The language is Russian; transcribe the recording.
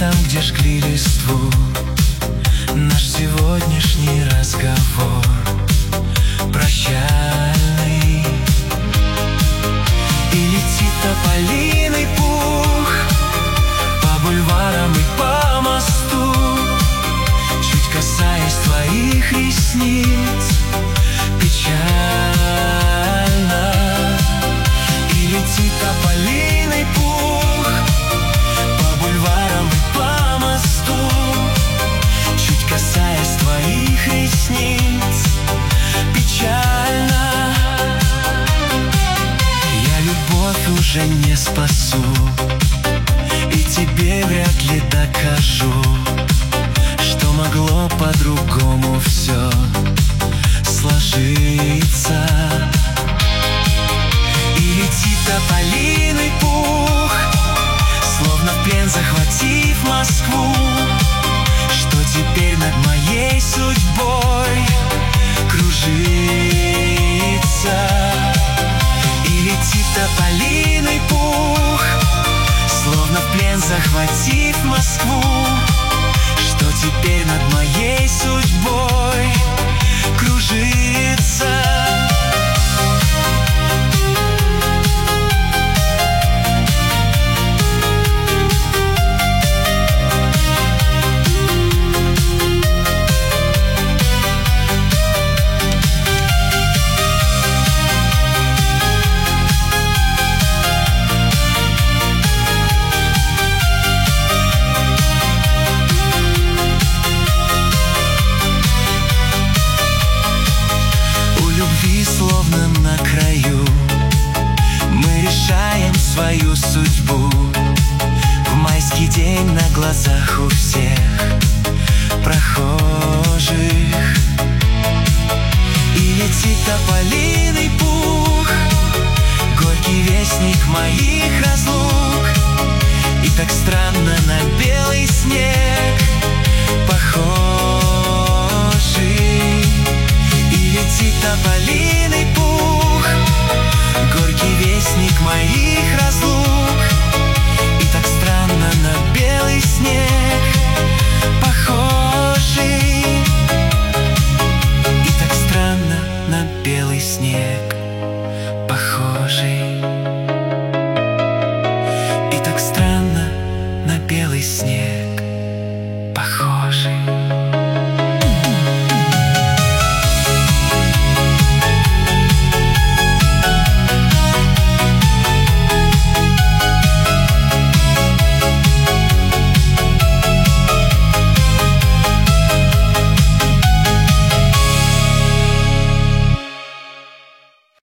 там, где жгли листву, наш сегодняшний разговор прощальный. И летит тополиный пух по бульварам и по мосту, чуть касаясь твоих ресниц, печально. И летит тополиный пух по бульварам и по мосту, чуть касаясь твоих ресниц, печально. Я любовь уже не спасу, и тебе вряд ли докажу, что могло по-другому все сложиться. И летит тополиный пух, словно в плен захватив Москву, что теперь над моей судьбой кружится. И летит тополиный пух, словно в плен захватив Москву, что теперь над моей судьбой кружится. Словно на краю мы решаем свою судьбу, в майский день на глазах у всех прохожих. И летит тополиный пух, горький вестник моих разлук, и так странно на белый снег похожий. И летит тополиный пух,